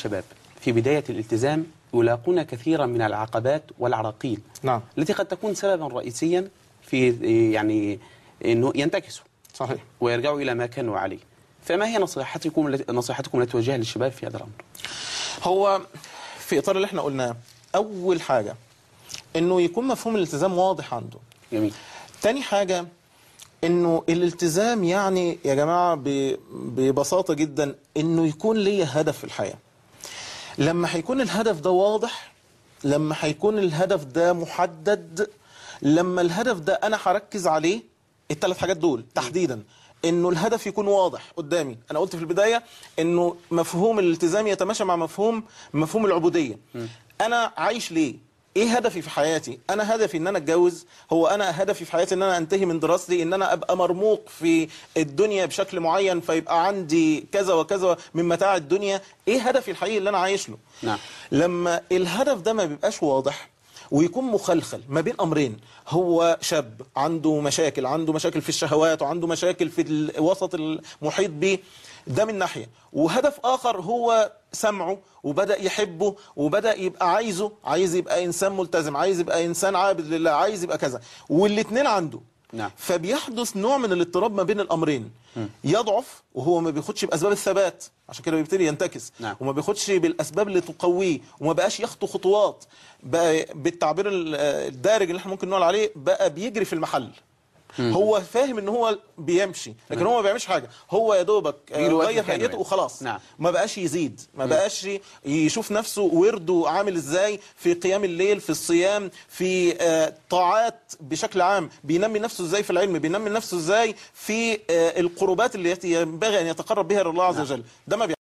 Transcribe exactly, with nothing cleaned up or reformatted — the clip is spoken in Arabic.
الشباب في بداية الالتزام يلاقون كثيرا من العقبات والعراقيل نعم. التي قد تكون سببا رئيسيا في يعني انه ينتكسوا صحيح ويرجعوا الى ما كانوا عليه. فما هي نصيحتكم نصيحتكم التي توجهها للشباب في هذا الامر؟ هو في اطار اللي احنا قلناه، اول حاجه انه يكون مفهوم الالتزام واضح عنده. جميل. تاني حاجه انه الالتزام يعني يا جماعه ببساطه جدا انه يكون ليا هدف في الحياه. لما هيكون الهدف ده واضح، لما هيكون الهدف ده محدد، لما الهدف ده انا هركز عليه، الثلاث حاجات دول تحديدا، انه الهدف يكون واضح قدامي. انا قلت في البدايه انه مفهوم الالتزام يتماشى مع مفهوم مفهوم العبوديه. م. انا عايش ليه؟ ايه هدفي في حياتي؟ انا هدفي ان انا اتجوز؟ هو انا هدفي في حياتي ان انا انتهي من دراستي، ان انا ابقى مرموق في الدنيا بشكل معين فيبقى عندي كذا وكذا من متاع الدنيا؟ ايه هدفي الحقيقي اللي انا عايش له؟ نعم. لما الهدف ده ما بيبقاش واضح ويكون مخلخل ما بين امرين، هو شاب عنده مشاكل، عنده مشاكل في الشهوات وعنده مشاكل في الوسط المحيط به، ده من ناحيه، وهدف اخر هو سمعه وبدأ يحبه وبدأ يبقى عايزه، عايز يبقى انسان ملتزم، عايز يبقى انسان عابد لله، عايز يبقى كذا، والاثنين عنده. نعم. فبيحدث نوع من الاضطراب ما بين الامرين. م. يضعف وهو ما بياخدش باسباب الثبات، عشان كده بيبتدي ينتكس. نعم. وما بياخدش بالاسباب اللي تقويه، وما بقاش يخطو خطوات، بقى بالتعبير الدارج اللي احنا ممكن نقول عليه بقى بيجري في المحل. مم. هو فاهم ان هو بيمشي لكن مم. هو ما بيعملش حاجه، هو يا دوبك غير هيئته وخلاص. نعم. ما بقاش يزيد، ما بقاش يشوف نفسه ورده عامل ازاي في قيام الليل، في الصيام، في طاعات بشكل عام، بينمي نفسه ازاي في العلم، بينمي نفسه ازاي في القربات اللي ينبغي ان يتقرب بها الى الله عز وجل. ده ما